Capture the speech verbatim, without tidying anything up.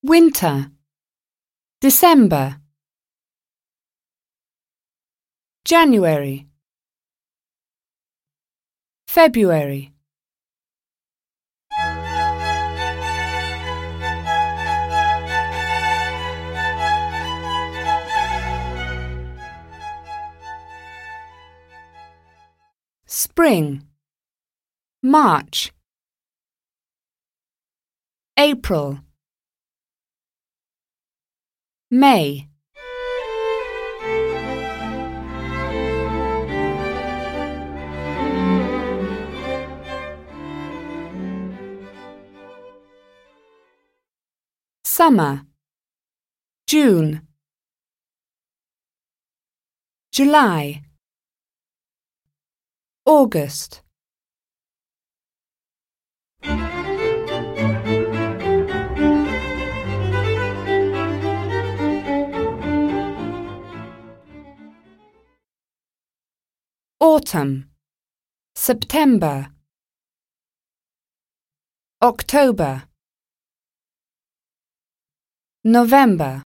Winter, December. January, February. Spring, March, April, May. Summer, June, July, August. Autumn, September, October, November.